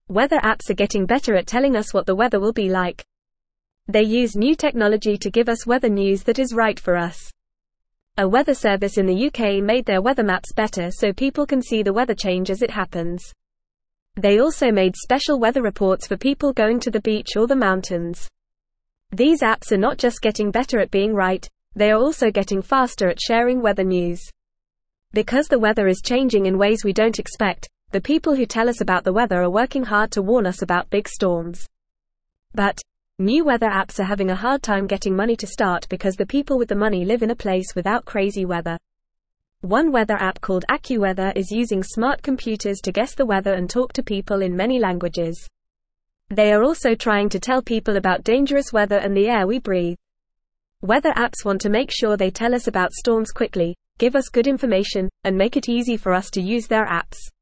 Weather apps are getting better at telling us what the weather will be like. They use new technology to give us weather news that is right for us. A weather service in the UK made their weather maps better so people can see the weather change as it happens. They also made special weather reports for people going to the beach or the mountains. These apps are not just getting better at being right, they are also getting faster at sharing weather news. Because the weather is changing in ways we don't expect, the people who tell us about the weather are working hard to warn us about big storms. But new weather apps are having a hard time getting money to start because the people with the money live in a place without crazy weather. One weather app called AccuWeather is using smart computers to guess the weather and talk to people in many languages. They are also trying to tell people about dangerous weather and the air we breathe. Weather apps want to make sure they tell us about storms quickly, give us good information, and make it easy for us to use their apps.